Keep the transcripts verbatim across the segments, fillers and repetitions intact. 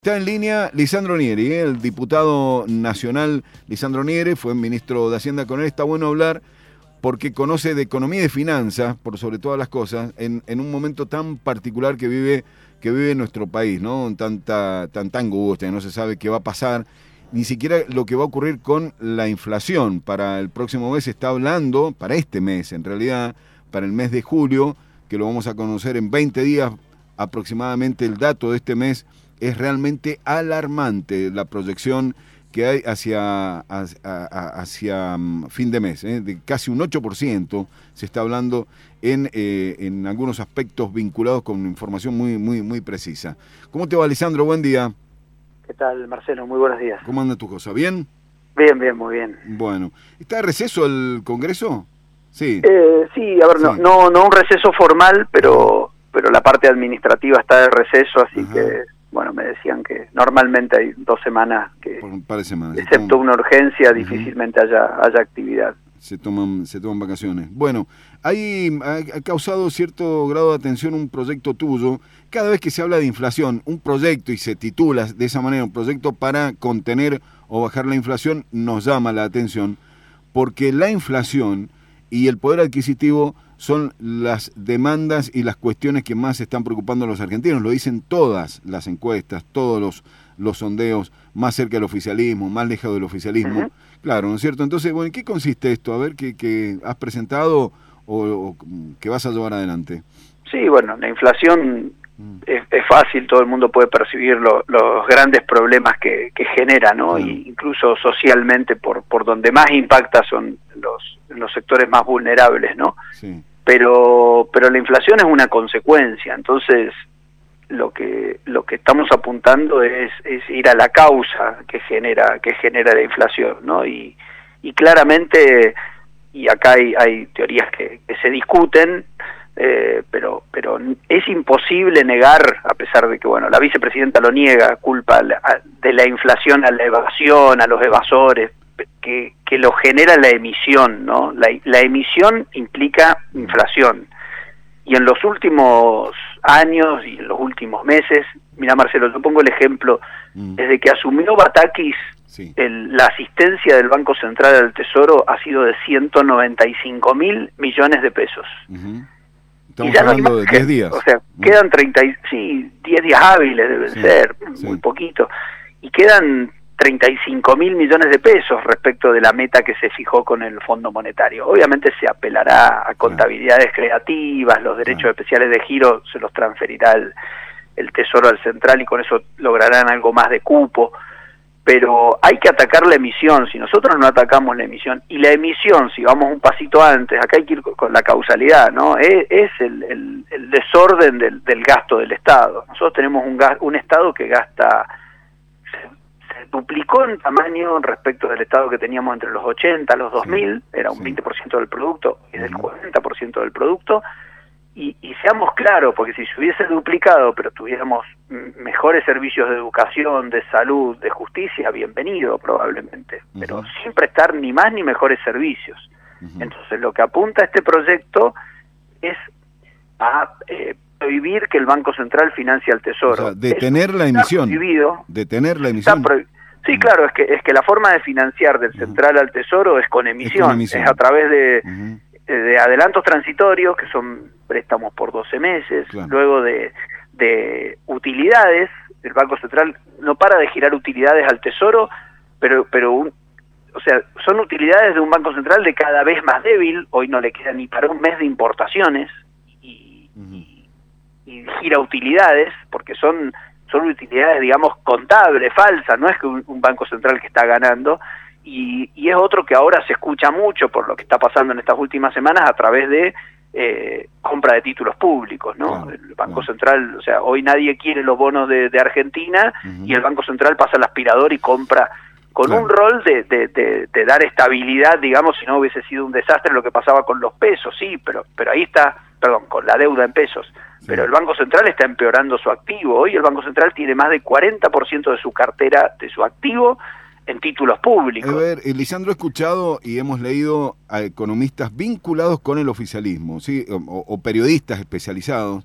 Está en línea Lisandro Nieri, ¿eh? El diputado nacional Lisandro Nieri, fue ministro de Hacienda. Con él está bueno hablar porque conoce de economía y de finanzas, por sobre todas las cosas, en, en un momento tan particular que vive que vive nuestro país, ¿no? Tanta, tanta angustia, no se sabe qué va a pasar, ni siquiera lo que va a ocurrir con la inflación. Para el próximo mes se está hablando, para este mes en realidad, para el mes de julio, que lo vamos a conocer en veinte días aproximadamente. El dato de este mes es realmente alarmante, la proyección que hay hacia, hacia, hacia fin de mes, ¿eh? De casi un ocho por ciento se está hablando en, eh, en algunos aspectos vinculados con información muy, muy, muy precisa. ¿Cómo te va, Lisandro? Buen día. ¿Qué tal, Marcelo? Muy buenos días. ¿Cómo anda tu cosa? ¿Bien? Bien, bien, muy bien. Bueno. ¿Está de receso el Congreso? Sí. Eh, sí, a ver, sí. No, no, no un receso formal, pero, pero la parte administrativa está de receso, así Ajá. que... Bueno, me decían que normalmente hay dos semanas que, Por un par de semanas, excepto toman... una urgencia, difícilmente uh-huh. haya, haya actividad. Se toman, se toman vacaciones. Bueno, hay, ha, ha causado cierto grado de atención un proyecto tuyo. Cada vez que se habla de inflación, un proyecto, y se titula de esa manera, un proyecto para contener o bajar la inflación, nos llama la atención, porque la inflación y el poder adquisitivo son las demandas y las cuestiones que más están preocupando a los argentinos. Lo dicen todas las encuestas, todos los, los sondeos, más cerca del oficialismo, más lejos del oficialismo. Uh-huh. Claro, ¿no es cierto? Entonces, bueno, ¿en qué consiste esto? A ver, ¿qué, qué has presentado o, o qué vas a llevar adelante? Sí, bueno, la inflación mm. es, es fácil, todo el mundo puede percibir lo, los grandes problemas que, que genera, ¿no? Claro. Y incluso socialmente, por, por donde más impacta son los, los sectores más vulnerables, ¿no? Sí. pero pero la inflación es una consecuencia. Entonces lo que lo que estamos apuntando es, es ir a la causa que genera que genera la inflación, ¿no? Y y claramente, y acá hay, hay teorías que, que se discuten, eh, pero pero es imposible negar, a pesar de que bueno la vicepresidenta lo niega, culpa de la inflación a la evasión, a los evasores, que, que lo genera la emisión, ¿no? La, la emisión implica inflación. Y en los últimos años y en los últimos meses, mira, Marcelo, yo pongo el ejemplo, mm. desde que asumió Batakis, sí. el, la asistencia del Banco Central al Tesoro ha sido de ciento noventa y cinco mil millones de pesos. Uh-huh. Estamos y ya hablando no de diez días. O sea, uh-huh. quedan treinta, sí, diez días hábiles deben sí. ser, sí. muy poquito. Y quedan treinta y cinco mil millones de pesos respecto de la meta que se fijó con el Fondo Monetario. Obviamente se apelará a contabilidades claro. creativas, los derechos claro. especiales de giro se los transferirá el, el Tesoro al Central y con eso lograrán algo más de cupo, pero hay que atacar la emisión. Si nosotros no atacamos la emisión, y la emisión, si vamos un pasito antes, acá hay que ir con la causalidad, ¿no? Es, es el, el, el desorden del, del gasto del Estado. Nosotros tenemos un, gas, un Estado que gasta... duplicó en tamaño respecto del estado que teníamos entre los ochenta, los dos mil, sí, era un sí. veinte por ciento del producto, es del cuarenta por ciento del producto, y, y seamos claros, porque si se hubiese duplicado, pero tuviéramos mejores servicios de educación, de salud, de justicia, bienvenido probablemente, uh-huh. pero sin prestar ni más ni mejores servicios. Uh-huh. Entonces lo que apunta este proyecto es a... Eh, prohibir que el Banco Central financie al Tesoro. O sea, detener la emisión. Prohibido, detener la emisión. Pro... Sí, claro, es que es que la forma de financiar del Central uh-huh. al Tesoro es con emisión, es, con emisión. es a través de, uh-huh. de adelantos transitorios, que son préstamos por doce meses, claro. luego de, de utilidades. El Banco Central no para de girar utilidades al Tesoro, pero pero un, o sea, son utilidades de un Banco Central de cada vez más débil. Hoy no le queda ni para un mes de importaciones y, uh-huh. y y gira utilidades, porque son son utilidades, digamos, contables, falsas, no es que un, un Banco Central que está ganando, y, y es otro que ahora se escucha mucho por lo que está pasando en estas últimas semanas a través de eh, compra de títulos públicos, ¿no? Claro, el Banco claro. Central, o sea, hoy nadie quiere los bonos de, de Argentina, uh-huh. y el Banco Central pasa el aspirador y compra con claro. un rol de, de, de, de dar estabilidad, digamos, si no hubiese sido un desastre lo que pasaba con los pesos, sí, pero, pero ahí está, perdón, con la deuda en pesos. Sí. Pero el Banco Central está empeorando su activo. Hoy el Banco Central tiene más de cuarenta por ciento de su cartera, de su activo, en títulos públicos. A ver, Lisandro, he escuchado y hemos leído a economistas vinculados con el oficialismo, ¿sí? o, o periodistas especializados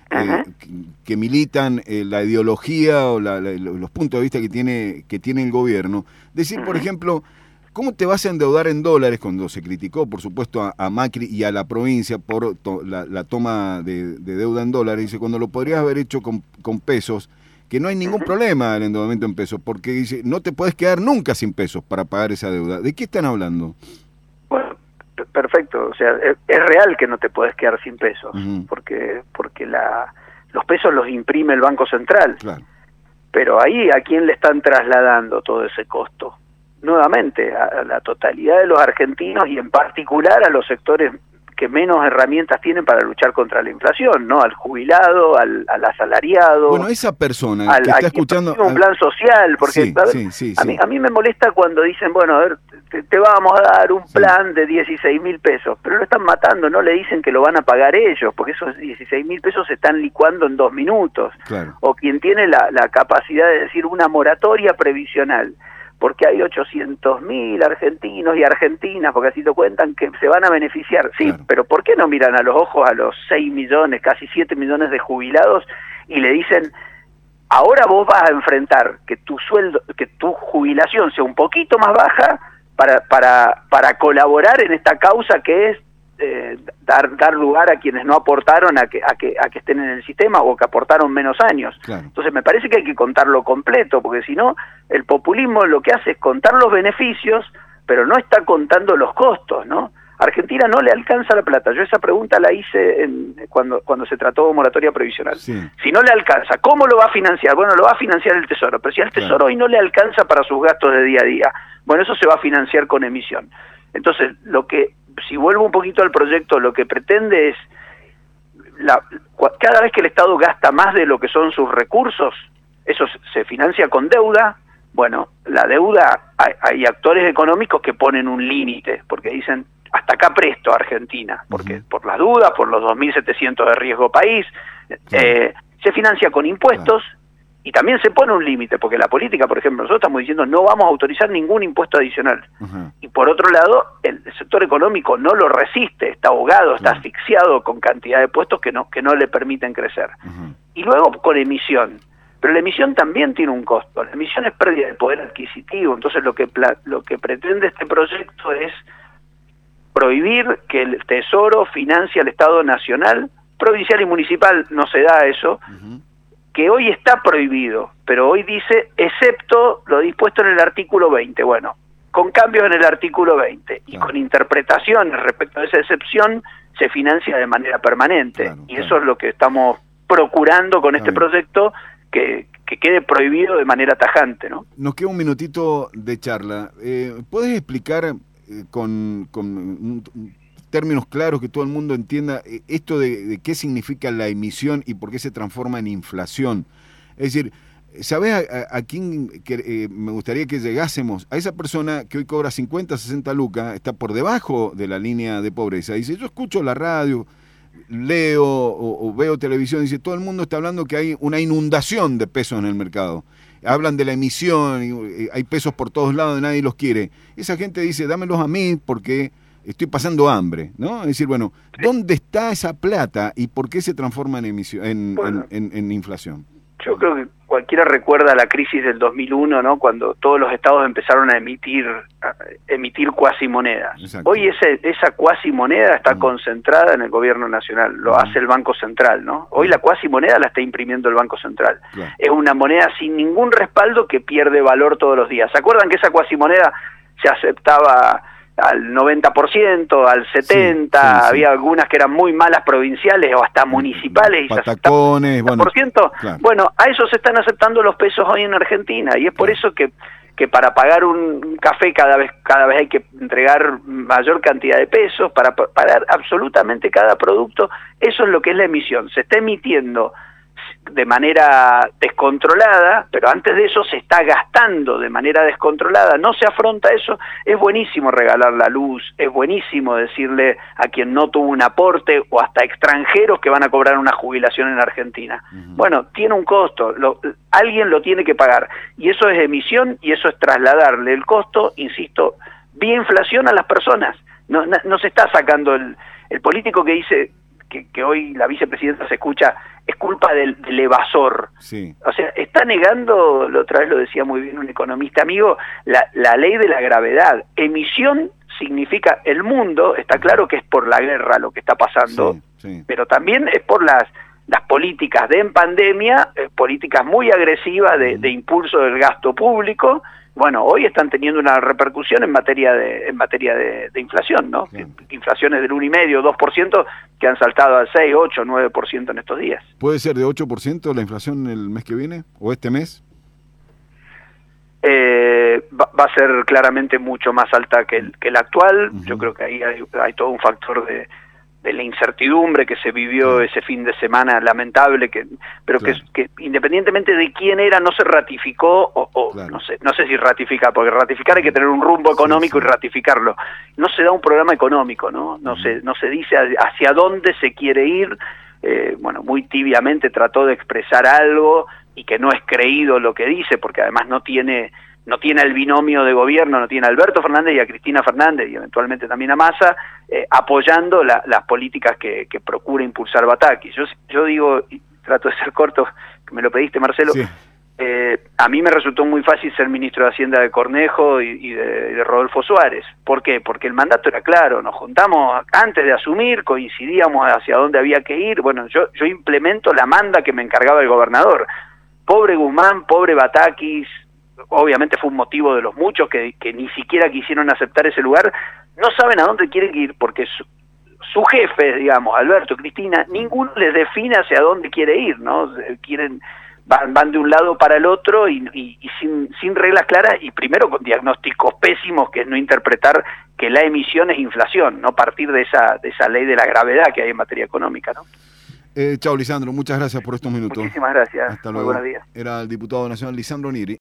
eh, que, que militan eh, la ideología o la, la, los puntos de vista que tiene, que tiene el gobierno, decir, uh-huh. por ejemplo, ¿cómo te vas a endeudar en dólares cuando se criticó, por supuesto, a, a Macri y a la provincia por to, la, la toma de, de deuda en dólares? Dice, cuando lo podrías haber hecho con, con pesos, que no hay ningún problema el endeudamiento en pesos, porque dice, no te puedes quedar nunca sin pesos para pagar esa deuda. ¿De qué están hablando? Bueno, perfecto, o sea, es, es real que no te puedes quedar sin pesos, uh-huh. porque porque la los pesos los imprime el Banco Central. Claro. Pero ahí, ¿a quién le están trasladando todo ese costo? Nuevamente, a la totalidad de los argentinos y en particular a los sectores que menos herramientas tienen para luchar contra la inflación, ¿no? Al jubilado, al, al asalariado. Bueno, esa persona al, que está escuchando... un plan social, porque sí, a, ver, sí, sí, a, sí. Mí, a mí me molesta cuando dicen, bueno, a ver, te, te vamos a dar un plan sí. de dieciséis mil pesos, pero lo están matando, no le dicen que lo van a pagar ellos, porque esos dieciséis mil pesos se están licuando en dos minutos. Claro. O quien tiene la, la capacidad de decir una moratoria previsional, porque hay ochocientos mil argentinos y argentinas, porque así lo cuentan, que se van a beneficiar. Sí, claro. Pero ¿por qué no miran a los ojos a los seis millones, casi siete millones de jubilados y le dicen, ahora vos vas a enfrentar que tu sueldo, que tu jubilación sea un poquito más baja para, para, para colaborar en esta causa que es eh, dar, dar lugar a quienes no aportaron a que, a, que, a que estén en el sistema o que aportaron menos años? Claro. Entonces me parece que hay que contarlo completo, porque si no, el populismo lo que hace es contar los beneficios, pero no está contando los costos, ¿no? A Argentina no le alcanza la plata. Yo esa pregunta la hice en, cuando, cuando se trató de moratoria previsional. Sí. Si no le alcanza, ¿cómo lo va a financiar? Bueno, lo va a financiar el Tesoro, pero si al Tesoro claro. hoy no le alcanza para sus gastos de día a día, bueno, eso se va a financiar con emisión. Entonces, lo que, si vuelvo un poquito al proyecto, lo que pretende es, la, cada vez que el Estado gasta más de lo que son sus recursos, eso se financia con deuda. Bueno, la deuda, hay, hay actores económicos que ponen un límite, porque dicen, hasta acá presto a Argentina, porque uh-huh. por las dudas, por los dos mil setecientos de riesgo país, claro. eh, se financia con impuestos, claro. y también se pone un límite, porque la política, por ejemplo, nosotros estamos diciendo no vamos a autorizar ningún impuesto adicional, uh-huh. y por otro lado, el sector económico no lo resiste, está ahogado, está uh-huh. asfixiado con cantidad de puestos que no, que no le permiten crecer. Uh-huh. Y luego con emisión. Pero la emisión también tiene un costo, la emisión es pérdida de poder adquisitivo, entonces lo que, lo que pretende este proyecto es prohibir que el Tesoro financie al Estado Nacional, provincial y municipal no se da eso, uh-huh. que hoy está prohibido, pero hoy dice, excepto lo dispuesto en el artículo veinte, bueno, con cambios en el artículo veinte, y claro. con interpretaciones respecto a esa excepción, se financia de manera permanente, claro, y claro. eso es lo que estamos procurando con claro. este proyecto, que, que quede prohibido de manera tajante, ¿no? Nos queda un minutito de charla. Eh, ¿Puedes explicar eh, con, con un, un, términos claros que todo el mundo entienda eh, esto de, de qué significa la emisión y por qué se transforma en inflación? Es decir, ¿sabés a, a, a quién que, eh, me gustaría que llegásemos? A esa persona que hoy cobra cincuenta, sesenta lucas, está por debajo de la línea de pobreza. Dice, yo escucho la radio, leo o, o veo televisión, dice, todo el mundo está hablando que hay una inundación de pesos en el mercado. Hablan de la emisión, y, y hay pesos por todos lados, nadie los quiere. Esa gente dice, dámelos a mí porque estoy pasando hambre, ¿no? Es decir, bueno, ¿dónde está esa plata y por qué se transforma en emisión, en, bueno, en, en, en inflación? Yo creo que cualquiera recuerda la crisis del dos mil uno, ¿no? Cuando todos los estados empezaron a emitir a emitir cuasimonedas. Exacto. Hoy ese, esa cuasimoneda está mm. concentrada en el gobierno nacional, lo mm. hace el Banco Central, ¿no? Hoy mm. la cuasimoneda la está imprimiendo el Banco Central. Claro. Es una moneda sin ningún respaldo que pierde valor todos los días. ¿Se acuerdan que esa cuasimoneda se aceptaba al noventa por ciento, al setenta por ciento, sí, sí, sí. había algunas que eran muy malas provinciales o hasta municipales, y Patacones, se bueno, por ciento. Claro. Bueno, a eso se están aceptando los pesos hoy en Argentina, y es por claro. eso que que para pagar un café cada vez cada vez hay que entregar mayor cantidad de pesos, para pagar absolutamente cada producto. Eso es lo que es la emisión, se está emitiendo de manera descontrolada, pero antes de eso se está gastando de manera descontrolada, no se afronta eso. Es buenísimo regalar la luz, es buenísimo decirle a quien no tuvo un aporte o hasta extranjeros que van a cobrar una jubilación en Argentina. Uh-huh. Bueno, tiene un costo, lo, alguien lo tiene que pagar, y eso es emisión y eso es trasladarle el costo, insisto, vía inflación a las personas. No, no, no se está sacando el, el político que dice que, que hoy la vicepresidenta se escucha, es culpa del, del evasor. Sí. O sea, está negando, la otra vez lo decía muy bien un economista amigo, la, la ley de la gravedad. Emisión significa el mundo, está claro que es por la guerra lo que está pasando, sí, sí. pero también es por las las políticas de en pandemia, eh, políticas muy agresivas de, de impulso del gasto público. Bueno, hoy están teniendo una repercusión en materia de en materia de, de inflación, ¿no? Claro. Inflaciones del uno y medio, dos por ciento que han saltado al seis, ocho, nueve por ciento en estos días. ¿Puede ser de ocho por ciento la inflación el mes que viene o este mes? Eh, va, va a ser claramente mucho más alta que el, que el actual. Uh-huh. Yo creo que ahí hay, hay todo un factor de de la incertidumbre que se vivió claro. ese fin de semana lamentable, que pero claro. que, que independientemente de quién era, no se ratificó, o, o claro. no sé no sé si ratificar, porque ratificar hay que tener un rumbo económico sí, sí. y ratificarlo. No se da un programa económico, ¿no? No, uh-huh. se, no se dice hacia dónde se quiere ir. Eh, bueno, muy tibiamente trató de expresar algo y que no es creído lo que dice, porque además no tiene... no tiene el binomio de gobierno, no tiene a Alberto Fernández y a Cristina Fernández y eventualmente también a Massa, eh, apoyando la, las políticas que, que procura impulsar Bataki. Yo, yo digo, y trato de ser corto, que me lo pediste, Marcelo, sí. eh, a mí me resultó muy fácil ser ministro de Hacienda de Cornejo y, y de, de Rodolfo Suárez. ¿Por qué? Porque el mandato era claro, nos juntamos antes de asumir, coincidíamos hacia dónde había que ir. Bueno, yo, yo implemento la manda que me encargaba el gobernador. Pobre Guzmán, pobre Batakis, obviamente fue un motivo de los muchos que, que ni siquiera quisieron aceptar ese lugar, no saben a dónde quieren ir porque su, su jefe, digamos, Alberto, Cristina, ninguno les define hacia dónde quiere ir, ¿no? Quieren, van, van de un lado para el otro y, y, y sin, sin reglas claras y primero con diagnósticos pésimos, que es no interpretar que la emisión es inflación, no partir de esa, de esa ley de la gravedad que hay en materia económica, ¿no? Eh, chao, Lisandro, muchas gracias por estos minutos. Muchísimas gracias. Hasta luego. Muy buenos días. Era el diputado nacional Lisandro Neri.